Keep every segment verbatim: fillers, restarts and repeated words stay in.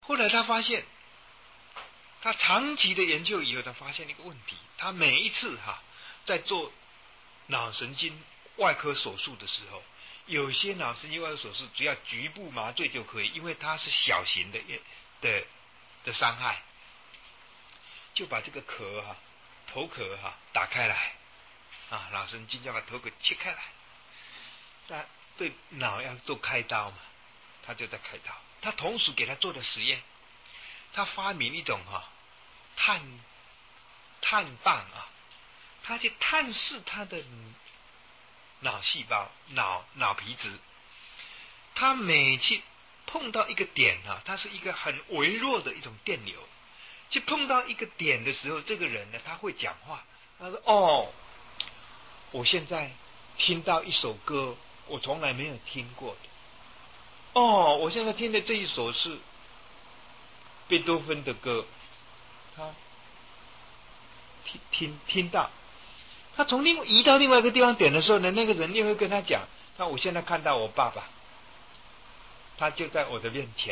后来他发现，他长期的研究以后，他发现一个问题：他每一次哈、啊、在做脑神经外科手术的时候，有些脑神经外科手术只要局部麻醉就可以，因为它是小型的的的伤害，就把这个壳哈、啊、头壳哈、啊、打开来啊，脑神经要把头壳切开来。但对脑要做开刀嘛，他就在开刀。他同时给他做的实验，他发明一种哈、啊、探探棒啊，他去探视他的脑细胞、脑脑皮质。他每去碰到一个点啊，它是一个很微弱的一种电流，去碰到一个点的时候，这个人呢他会讲话。他说：“哦，我现在听到一首歌，我从来没有听过的。哦，我现在听的这一首是贝多芬的歌。”他听听听到，他从另移到另外一个地方点的时候呢，那个人又会跟他讲：“那我现在看到我爸爸，他就在我的面前。”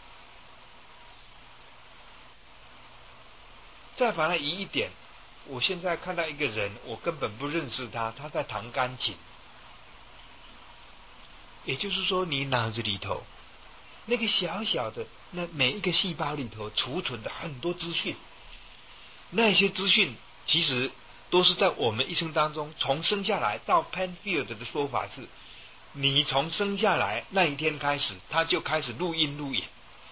再把它移一点，我现在看到一个人，我根本不认识他，他在弹钢琴。也就是说，你脑子里头那个小小的那每一个细胞里头储存的很多资讯，那些资讯其实都是在我们一生当中，从生下来到 Penfield 的说法是，你从生下来那一天开始，他就开始录音录影，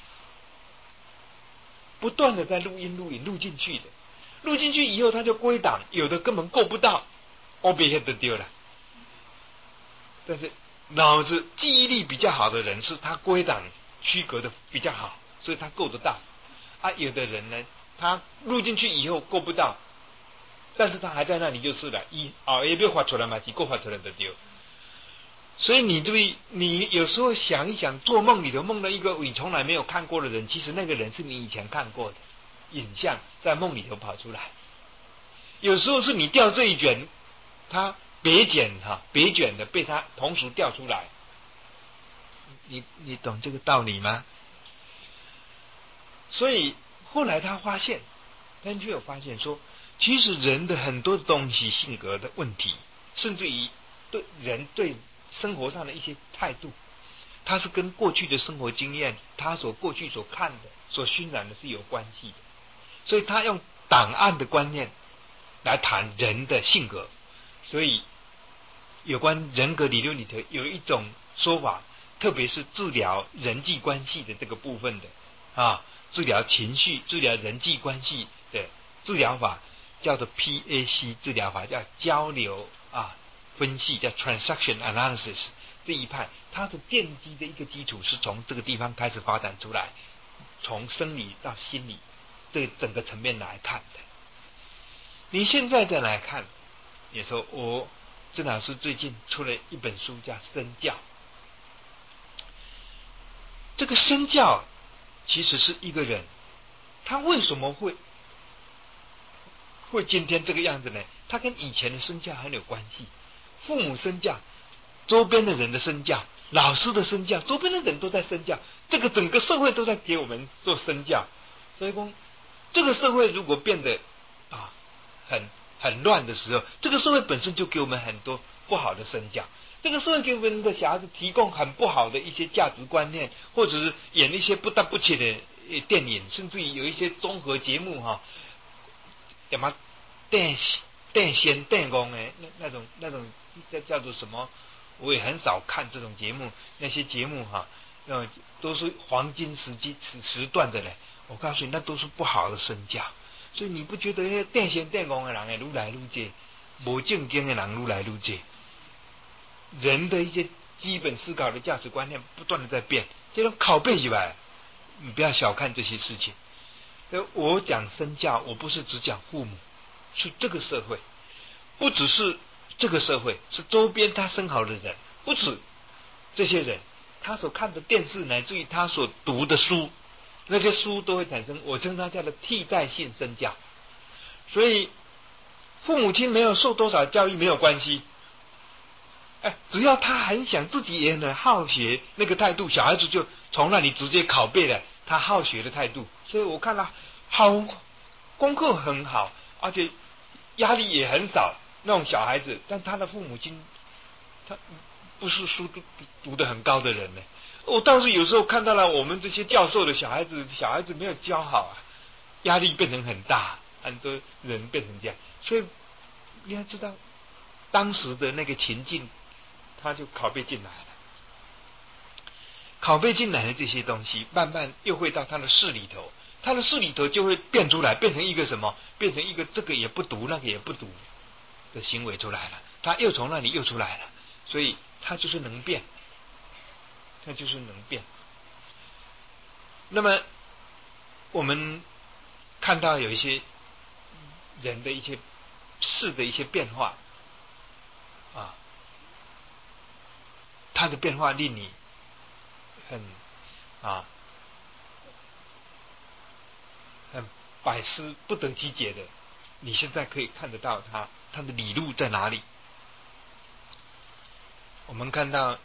不断的在录音录影录进去的，录进去以后他就归档，有的根本够不到，我别的丢了。但是脑子记忆力比较好的人，是他归档区隔的比较好，所以他够得到。啊，有的人呢，他录进去以后够不到，但是他还在那里就是了，一啊也没有发出来嘛，几个发出来的丢。所以你对，你有时候想一想，做梦里头梦到一个你从来没有看过的人，其实那个人是你以前看过的影像，在梦里头跑出来。有时候是你掉这一卷，他别卷哈，别卷的被他同时调出来。你你懂这个道理吗？所以后来他发现，根据有发现说，其实人的很多东西、性格的问题，甚至于对人对生活上的一些态度，它是跟过去的生活经验，他所过去所看的、所熏染的是有关系的。所以他用档案的观念来谈人的性格。所以有关人格理论里头有一种说法，特别是治疗人际关系的这个部分的啊，治疗情绪、治疗人际关系的治疗法，叫做 P A C 治疗法，叫交流啊分析，叫 Transaction Analysis 这一派，它的奠基的一个基础是从这个地方开始发展出来，从生理到心理这整个层面来看的。你现在再来看，你说我郑老师最近出了一本书叫《身教》，这个身教其实是一个人他为什么会会今天这个样子呢？他跟以前的身教很有关系。父母身教，周边的人的身教，老师的身教，周边的人都在身教，这个整个社会都在给我们做身教。所以说这个社会如果变得啊很很乱的时候，这个社会本身就给我们很多不好的身教。这个社会给我们的小孩子提供很不好的一些价值观念，或者是演一些不得不起的电影，甚至于有一些综合节目哈，什么电电仙电工哎，那那种那种叫叫做什么？我也很少看这种节目，那些节目哈，呃，都是黄金时机时时段的嘞。我告诉你，那都是不好的身教。所以你不觉得那些电仙电工的人哎，愈来愈多，无正经的人愈来愈多。人的一些基本思考的价值观念不断的在变，这种拷贝起来，你不要小看这些事情。我讲身教，我不是只讲父母，是这个社会，不只是这个社会，是周边他生好的人，不止这些人，他所看的电视，乃至于他所读的书，那些书都会产生我称它叫做替代性身教。所以父母亲没有受多少教育没有关系，哎，只要他很想自己也很好学那个态度，小孩子就从那里直接拷贝了他好学的态度，所以我看他好功课很好，而且压力也很少那种小孩子，但他的父母亲他不是书读读得很高的人呢。我倒是有时候看到了我们这些教授的小孩子，小孩子没有教好啊，压力变成很大，很多人变成这样，所以你要知道当时的那个情境，他就拷贝进来了。拷贝进来的这些东西，慢慢又会到他的视里头，他的视里头就会变出来，变成一个什么？变成一个这个也不读，那个也不读的行为出来了。他又从那里又出来了，所以他就是能变，他就是能变。那么我们看到有一些人的一些事的一些变化啊，他的变化令你很啊，很百思不得其解的。你现在可以看得到他他的理路在哪里。我们看到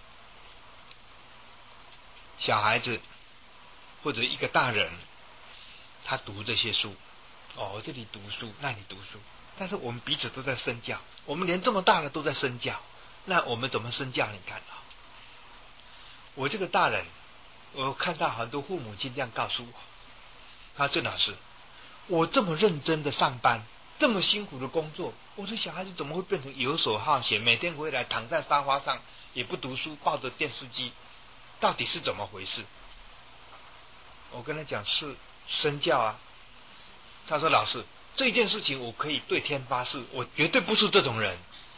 小孩子或者一个大人，他读这些书，哦，这里读书，那里读书，但是我们彼此都在身教，我们连这么大的都在身教，那我们怎么身教？你看啊，我这个大人，我看到很多父母亲这样告诉我，他郑老师，我这么认真的上班，这么辛苦的工作，我的小孩子怎么会变成游手好闲，每天回来躺在沙发上也不读书，抱着电视机，到底是怎么回事？我跟他讲是身教啊。他说老师，这件事情我可以对天发誓，我绝对不是这种人。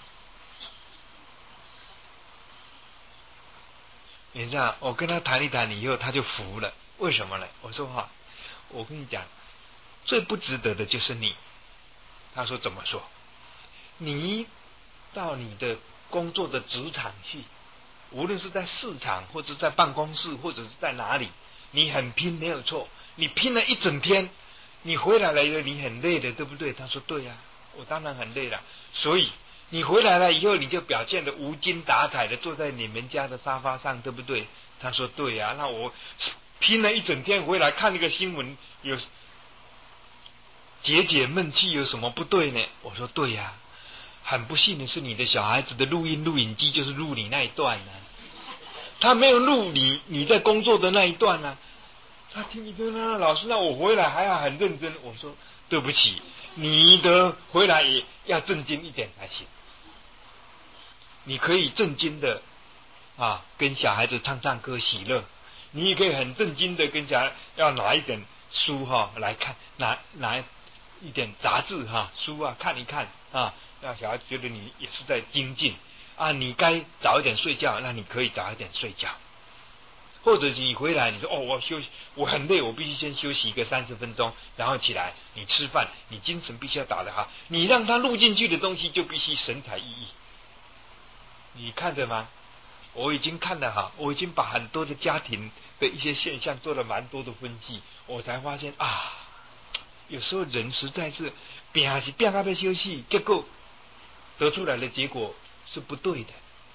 你知道，我跟他谈一谈以后，他就服了。为什么呢？我说哈，我跟你讲，最不值得的就是你。他说怎么说？你到你的工作的职场去，无论是在市场或者在办公室或者是在哪里，你很拼没有错，你拼了一整天，你回来了以后你很累的，对不对？他说对呀、啊，我当然很累了。所以你回来了以后，你就表现得无精打采的坐在你们家的沙发上，对不对？他说对呀、啊，那我拼了一整天回来看那个新闻，有解解闷气有什么不对呢？我说对呀、啊，很不幸的是你的小孩子的录音录影机就是录你那一段呢、啊，他没有录你你在工作的那一段呢、啊。他听一听呢，老师，那我回来还要很认真。我说对不起，你的回来也要正经一点才行。你可以正经的啊，跟小孩子唱唱歌喜乐，你也可以很正经的跟小孩要拿一点书哈、啊、来看，拿拿一点杂志哈、啊、书啊看一看啊，让小孩子觉得你也是在精进啊。你该早一点睡觉，那你可以早一点睡觉。或者你回来，你说哦，我休息，我很累，我必须先休息一个三十分钟，然后起来，你吃饭，你精神必须要打得好，你让他录进去的东西就必须神采奕奕。你看着吗？我已经看了哈，我已经把很多的家庭的一些现象做了蛮多的分析，我才发现啊，有时候人实在是拼是拼到要休息，结果得出来的结果是不对的。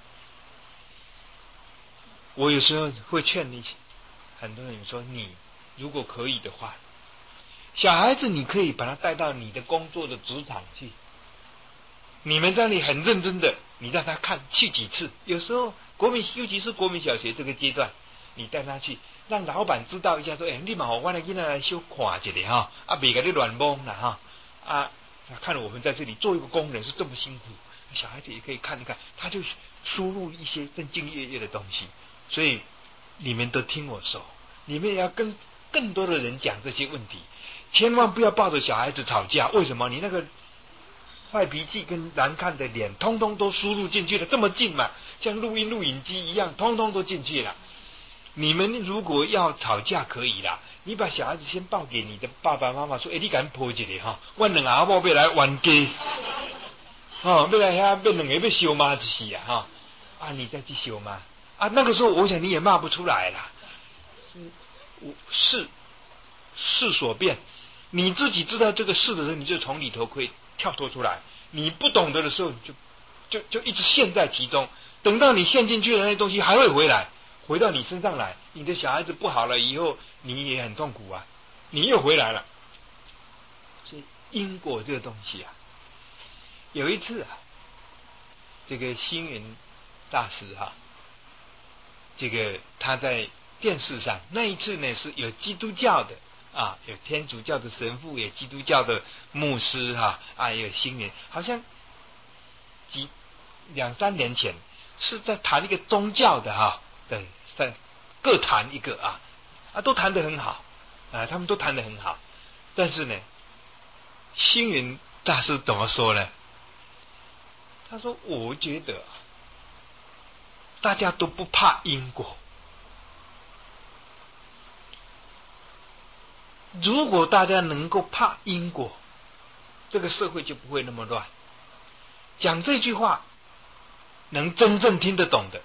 我有时候会劝你，很多人说你如果可以的话，小孩子你可以把他带到你的工作的职场去，你们在那里很认真的，你让他看去几次，有时候国民尤其是国民小学这个阶段，你带他去，让老板知道一下说，哎，你嘛好，我来给他来修看一下哈，啊，别给你乱蒙了哈，啊，看了我们在这里做一个工人是这么辛苦，小孩子也可以看一看，他就输入一些兢兢业业的东西。所以你们都听我说，你们也要跟更多的人讲这些问题，千万不要抱着小孩子吵架。为什么？你那个坏脾气跟难看的脸通通都输入进去了，这么近嘛，像录音录影机一样，通通都进去了。你们如果要吵架可以啦，你把小孩子先报给你的爸爸妈妈说，哎，你敢抱一下哈，我两个阿婆要来玩家，哦，要来遐要两个要相骂一次啊哈，啊，你再去相骂。啊，那个时候我想你也骂不出来了，是是所变，你自己知道这个事的时候，你就从里头可以跳脱出来；你不懂得的时候，你就就就一直陷在其中。等到你陷进去的那些东西还会回来， 回到你身上来，你的小孩子不好了以后，你也很痛苦啊，你又回来了。所以因果这个东西啊，有一次啊，这个星云大师哈、啊，这个他在电视上那一次呢，是有基督教的啊，有天主教的神父，有基督教的牧师哈 啊, 啊，有星云，好像几两三年前是在谈一个宗教的哈，对，在各谈一个啊啊，都谈得很好啊，他们都谈得很好，但是呢，星云大师怎么说呢？他说：“我觉得大家都不怕因果。如果大家能够怕因果，这个社会就不会那么乱。讲这句话，能真正听得懂的，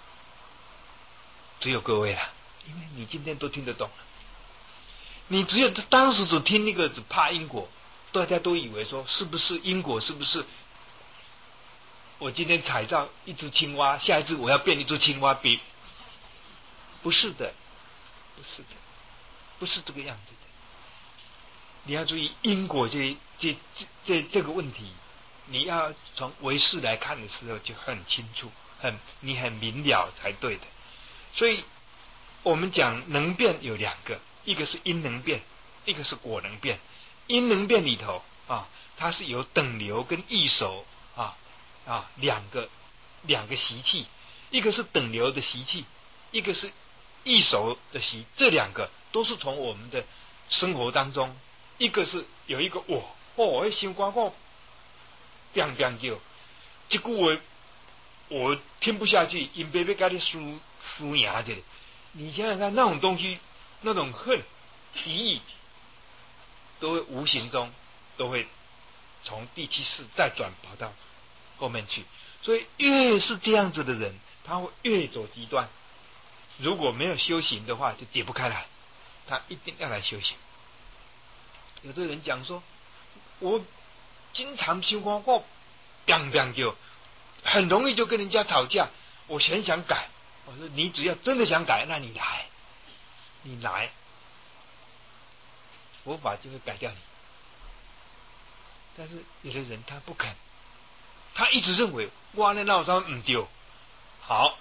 只有各位了，因为你今天都听得懂了。你只有当时只听那个只怕因果，大家都以为说是不是因果？是不是？”我今天踩到一只青蛙，下一次我要变一只青蛙，比不是的，不是的，不是这个样子的。你要注意因果这这这这这个问题，你要从唯识来看的时候就很清楚，很你很明了才对的。所以我们讲能变有两个，一个是因能变，一个是果能变。因能变里头啊，它是有等流跟异熟啊。啊，两个两个习气，一个是等流的习气，一个是异熟的习，这两个都是从我们的生活当中，一个是有一个我，哦，我想光光，变变叫，这句我我听不下去，因别别跟你输输赢这里，你想想看，那种东西，那种恨、敌意，都会无形中都会从第七世再转跑到后面去，所以越是这样子的人，他会越走极端。如果没有修行的话，就解不开来。他一定要来修行。有的人讲说，我经常心慌慌，biang biang叫，很容易就跟人家吵架。我很想改，我说你只要真的想改，那你来，你来，佛法就会改掉你。但是有的人他不肯。他一直认为我安尼闹他们唔对，好，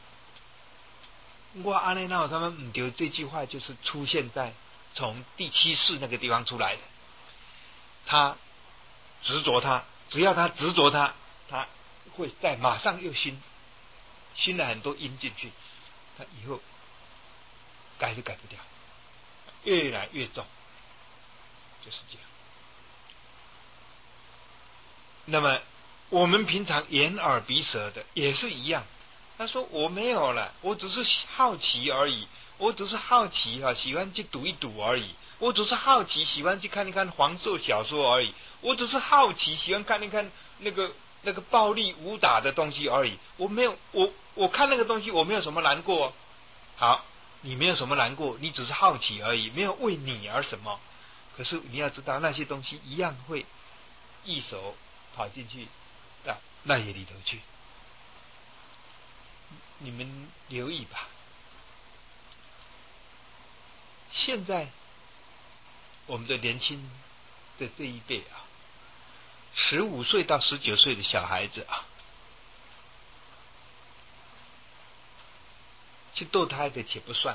我安尼闹他们唔对这句话就是出现在从第七世那个地方出来的。他执着他，只要他执着他，他会在马上又熏熏了很多因进去，他以后改都改不掉，越来越重，就是这样。那么我们平常眼耳鼻舌的也是一样。他说我没有了，我只是好奇而已，我只是好奇啊，喜欢去赌一赌而已，我只是好奇喜欢去看一看黄色小说而已，我只是好奇喜欢看一看那个那个暴力武打的东西而已。我没有，我我看那个东西我没有什么难过。好，你没有什么难过，你只是好奇而已，没有为你而什么。可是你要知道那些东西一样会一手跑进去到那野里头去，你们留意吧。现在我们的年轻的这一辈啊，十五岁到十九岁的小孩子啊，去堕胎的且不算，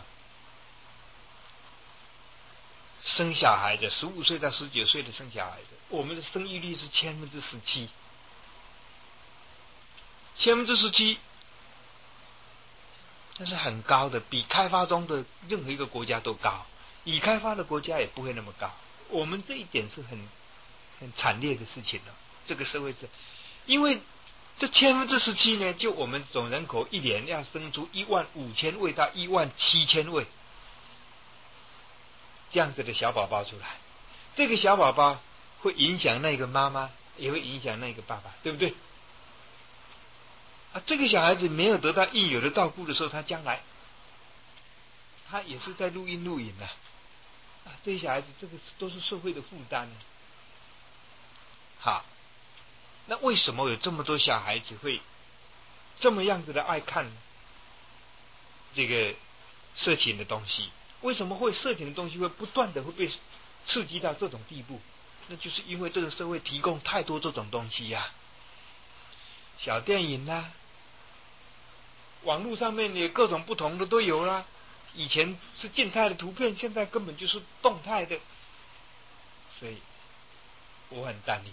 生小孩的十五岁到十九岁的生小孩子，我们的生育率是千分之十七，千分之十七，那是很高的，比开发中的任何一个国家都高，已开发的国家也不会那么高。我们这一点是很很惨烈的事情了。这个社会是，因为这千分之十七呢，就我们总人口一年要生出一万五千位到一万七千位这样子的小宝宝出来，这个小宝宝会影响那个妈妈，也会影响那个爸爸，对不对？啊，这个小孩子没有得到应有的照顾的时候，他将来他也是在录音录影的、啊。啊，这些小孩子这个都是社会的负担呢。好，那为什么有这么多小孩子会这么样子的爱看呢？ 这个色情的东西。为什么会色情的东西会不断的会被刺激到这种地步？那就是因为这个社会提供太多这种东西呀、啊，小电影啦、啊，网络上面也各种不同的都有啦。以前是静态的图片，现在根本就是动态的，所以我很担忧，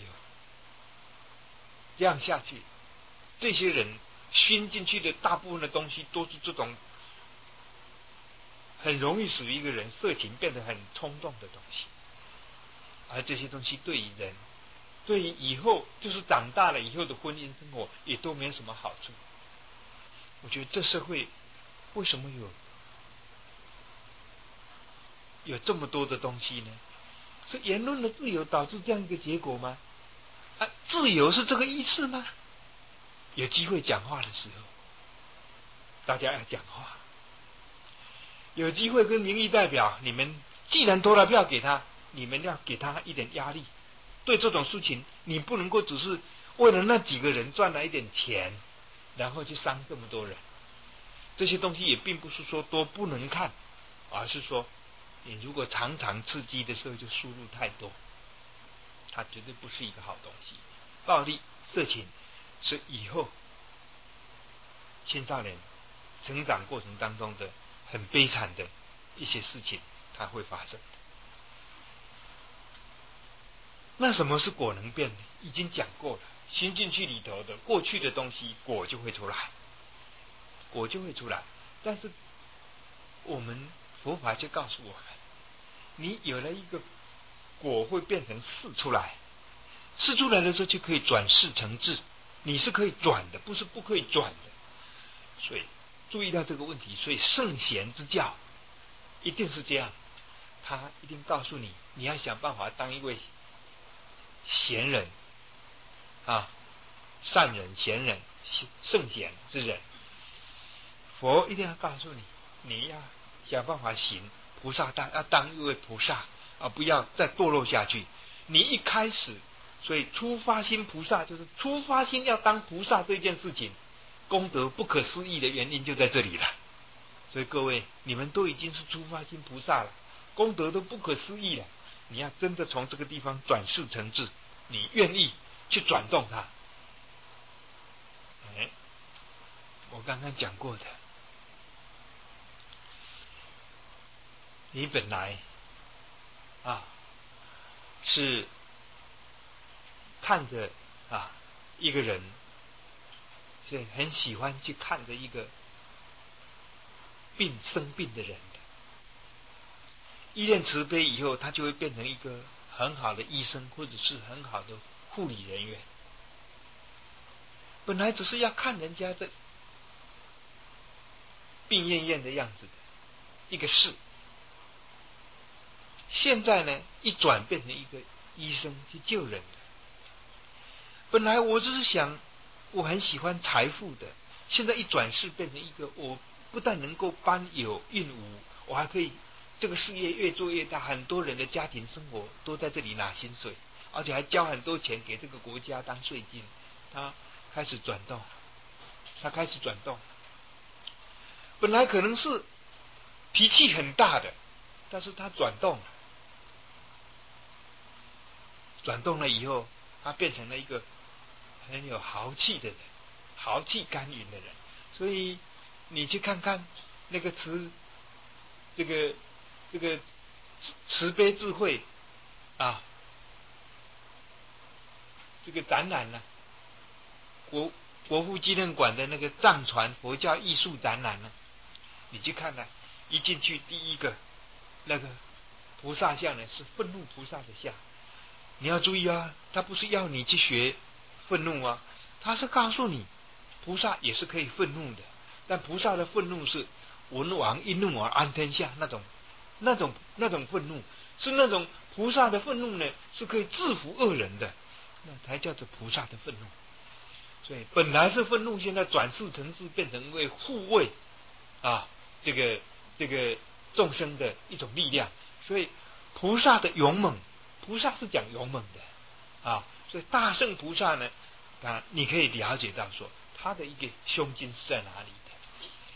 这样下去，这些人熏进去的大部分的东西都是这种很容易使一个人色情变得很冲动的东西，而这些东西对于人，对于以后就是长大了以后的婚姻生活也都没有什么好处。我觉得这社会为什么有有这么多的东西呢？是言论的自由导致这样一个结果吗？啊，自由是这个意思吗？有机会讲话的时候，大家要讲话；有机会跟民意代表，你们既然投了票给他，你们要给他一点压力。对这种事情，你不能够只是为了那几个人赚了一点钱，然后去伤这么多人。这些东西也并不是说多不能看，而是说你如果常常刺激的时候就输入太多，它绝对不是一个好东西。暴力、色情是以后青少年成长过程当中的很悲惨的一些事情，它会发生。那什么是果能变呢？已经讲过了，心进去里头的过去的东西，果就会出来，果就会出来。但是我们佛法就告诉我们，你有了一个果会变成事出来，事出来的时候就可以转事成智，你是可以转的，不是不可以转的。所以注意到这个问题，所以圣贤之教一定是这样，他一定告诉你，你要想办法当一位贤人啊，善人、贤人、圣贤之人。佛一定要告诉你，你要想办法行菩萨道，要当一位菩萨，而不要再堕落下去。你一开始，所以初发心菩萨就是初发心要当菩萨这件事情，功德不可思议的原因就在这里了。所以各位，你们都已经是初发心菩萨了，功德都不可思议了。你要真的从这个地方转世成智，你愿意去转动它。哎，我刚刚讲过的，你本来啊是看着啊一个人，是很喜欢去看着一个病生病的人的，依念慈悲以后，他就会变成一个很好的医生，或者是很好的护理人员。本来只是要看人家的病恹恹的样子的一个事，现在呢一转变成一个医生去救人的。本来我只是想我很喜欢财富的，现在一转世变成一个我不但能够帮有孕无，我还可以这个事业越做越大，很多人的家庭生活都在这里拿薪水，而且还交很多钱给这个国家当税金。他开始转动，他开始转动。本来可能是脾气很大的，但是他转动了，转动了以后，他变成了一个很有豪气的人，豪气干云的人。所以你去看看那个慈，这个这个慈悲智慧啊，这个展览呢、啊，国国父纪念馆的那个藏传佛教艺术展览呢、啊，你去看呢、啊，一进去第一个那个菩萨像呢是愤怒菩萨的像。你要注意啊，他不是要你去学愤怒啊，他是告诉你菩萨也是可以愤怒的，但菩萨的愤怒是文王一怒而安天下那种那种那种愤怒，是那种菩萨的愤怒呢是可以制服恶人的，那才叫做菩萨的愤怒。所以本来是愤怒，现在转世成智，变成为护卫啊这个这个众生的一种力量。所以菩萨的勇猛，菩萨是讲勇猛的啊，所以大圣菩萨呢啊，你可以了解到说他的一个胸襟是在哪里的。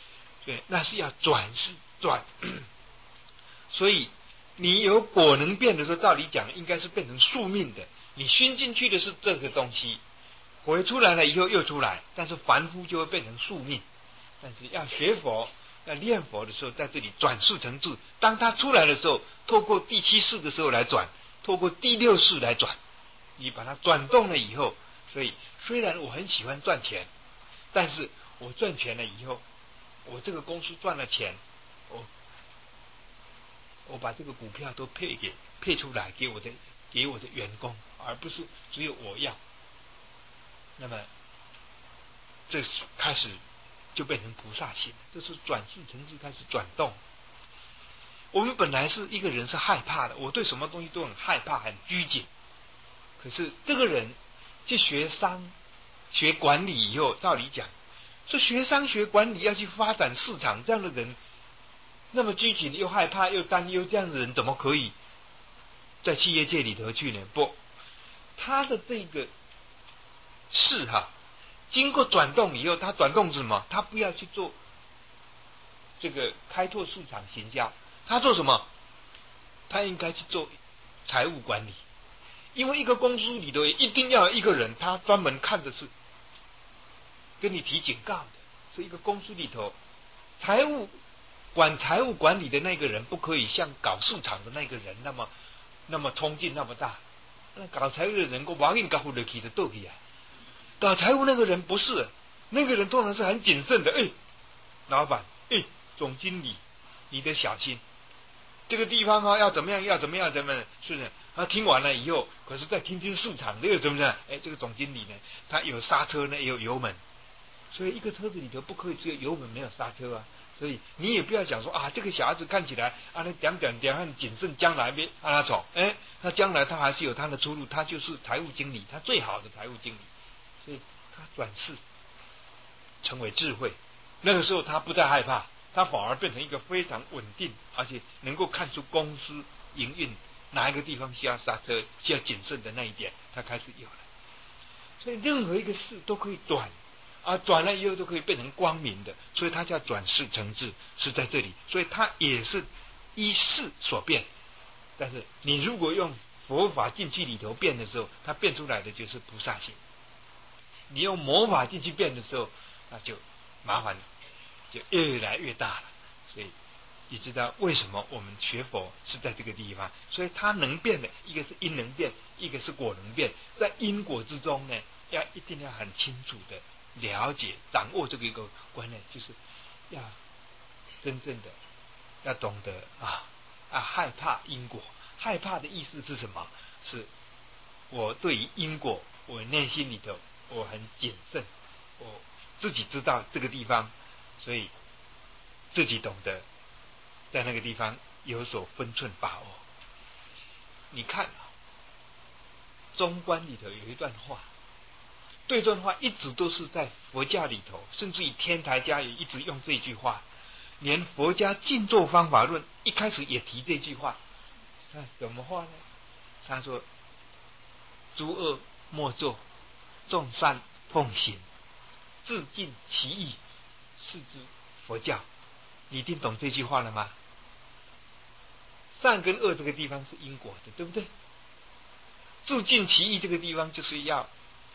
所以那是要转是转。所以你有果能变的时候，照理讲应该是变成宿命的。你熏进去的是这个东西，回出来了以后又出来，但是凡夫就会变成宿命。但是要学佛要念佛的时候，在这里转世成智，当他出来的时候，透过第七世的时候来转，透过第六世来转，你把它转动了以后，所以虽然我很喜欢赚钱，但是我赚钱了以后，我这个公司赚了钱，我我把这个股票都配给配出来给我的给我的员工，而不是只有我要。那么这开始就变成菩萨心，这是转世成智开始转动。我们本来是一个人是害怕的，我对什么东西都很害怕很拘谨，可是这个人去学商学管理以后，照理讲说学商学管理要去发展市场，这样的人那么拘谨又害怕又担忧，这样的人怎么可以在企业界里头去呢？不，他的这个事哈，经过转动以后，他转动是什么？他不要去做这个开拓市场行销，他做什么？他应该去做财务管理。因为一个公司里头一定要有一个人，他专门看的是跟你提警告的，是一个公司里头财务管财务管理的那个人，不可以像搞市场的那个人那么那么冲劲那么大。那搞财务的人，我马上搞回去的斗气啊！搞财务那个人不是，那个人通常是很谨慎的。哎，老板，哎，总经理，你得小心，这个地方啊要怎么样，要怎么样，怎么样，是不是？他听完了以后，可是再听听市场的又怎么样？哎，这个总经理呢，他有刹车呢，也有油门，所以一个车子里头不可以只有油门没有刹车啊。所以你也不要讲说啊，这个小孩子看起来啊，那点点点很谨慎，将来别让他走，哎，他将来他还是有他的出路，他就是财务经理，他最好的财务经理。所以他转世成为智慧，那个时候他不再害怕，他反而变成一个非常稳定，而且能够看出公司营运哪一个地方需要刹车需要谨慎的那一点，他开始有了。所以任何一个事都可以转，啊，转了以后都可以变成光明的，所以它叫转世成智，是在这里。所以它也是依事所变，但是你如果用佛法进去里头变的时候，它变出来的就是菩萨心。你用魔法进去变的时候，那就麻烦了，就越来越大了。所以你知道为什么我们学佛是在这个地方？所以它能变的，一个是因能变，一个是果能变。在因果之中呢，要一定要很清楚的了解、掌握这个一个观念，就是要真正的要懂得啊啊害怕因果。害怕的意思是什么？是我对于因果，我内心里头我很谨慎，我自己知道这个地方，所以自己懂得在那个地方有所分寸把握。你看中观里头有一段话，这段话一直都是在佛教里头，甚至于天台家也一直用这句话，连佛家静坐方法论一开始也提这句话。那什么话呢？他说诸恶莫作，众善奉行，自尽其意，是之佛教。你听懂这句话了吗？善跟恶这个地方是因果的，对不对？自尽其意这个地方就是要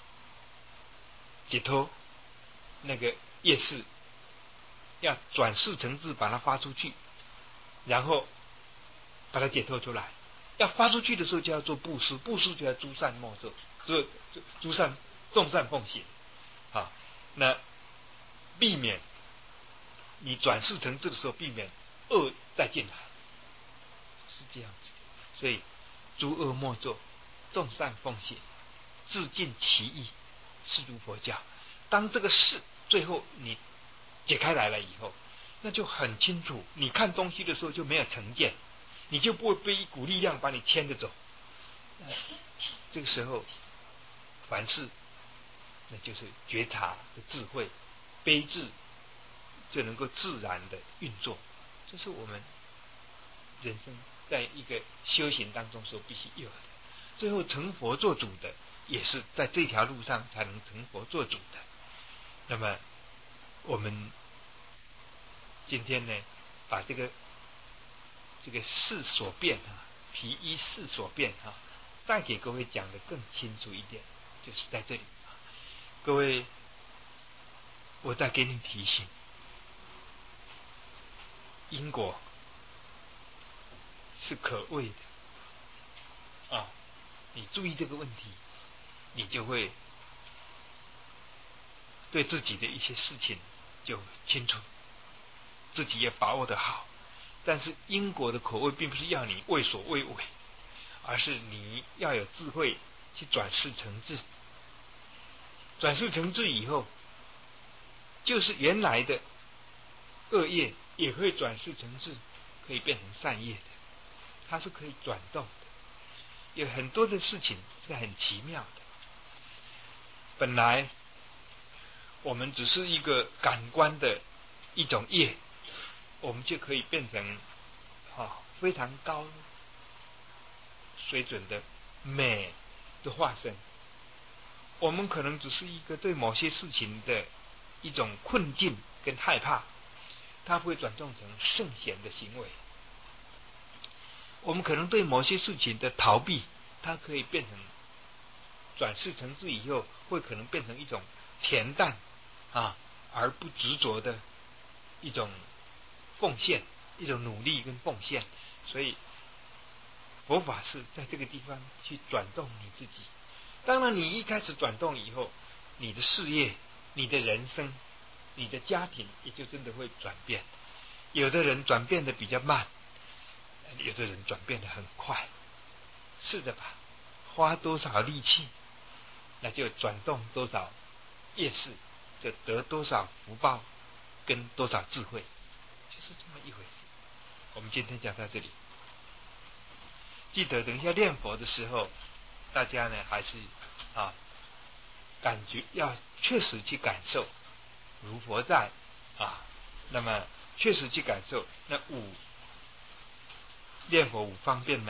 解脱那个业识，要转世成智，把它发出去，然后把它解脱出来。要发出去的时候就要做布施，布施就要诸善莫作，诸诸善众善奉行啊。那避免你转世成智的时候，避免恶再进来，是这样子。所以诸恶莫作，众善奉行，自尽其意，是如佛教。当这个事最后你解开来了以后，那就很清楚，你看东西的时候就没有成见，你就不会被一股力量把你牵着走。这个时候凡事那就是觉察的智慧，悲智就能够自然的运作。这是我们人生在一个修行当中所必须有的。最后成佛做主的，也是在这条路上才能成佛做主的。那么我们今天呢，把这个这个事所变啊，皮衣事所变啊，再给各位讲得更清楚一点，就是在这里，各位，我再给你提醒，因果是可畏的啊，你注意这个问题，你就会对自己的一些事情就清楚，自己也把握得好。但是因果的口味并不是要你为所未为，而是你要有智慧去转世成智。转世成智以后，就是原来的恶业也可以转世成智，可以变成善业的，它是可以转动的。有很多的事情是很奇妙的。本来我们只是一个感官的一种业，我们就可以变成啊非常高水准的美的化身。我们可能只是一个对某些事情的一种困境跟害怕，它会转动成圣贤的行为。我们可能对某些事情的逃避，它可以变成转世成智以后，会可能变成一种恬淡啊而不执着的一种奉献，一种努力跟奉献。所以佛法是在这个地方去转动你自己。当然你一开始转动以后，你的事业、你的人生、你的家庭也就真的会转变。有的人转变的比较慢，有的人转变的很快。试着吧，花多少力气，那就转动多少业事，就得多少福报跟多少智慧，就是这么一回事。我们今天讲到这里，记得等一下念佛的时候，大家呢还是啊感觉要确实去感受如佛在啊，那么确实去感受那五念佛五方便门